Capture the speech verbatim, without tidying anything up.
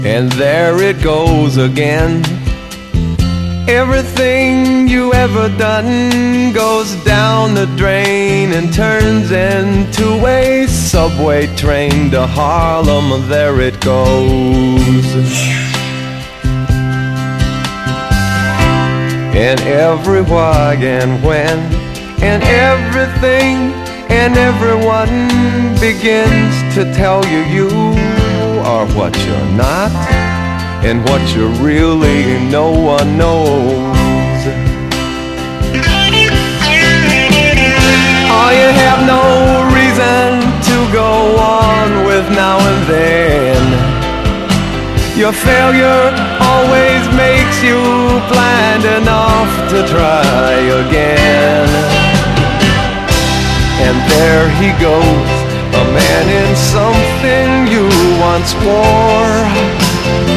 And there it goes again. Everything you ever done goes down the drain and turns into a subway train to Harlem. There it goes. And every why and when and everything and everyone begins to tell you you are what you're not, and what you're really, no one knows. Oh, you have no reason to go on with now and then. Your failure always makes you blind enough to try again. And there he goes, a man in something you once wore.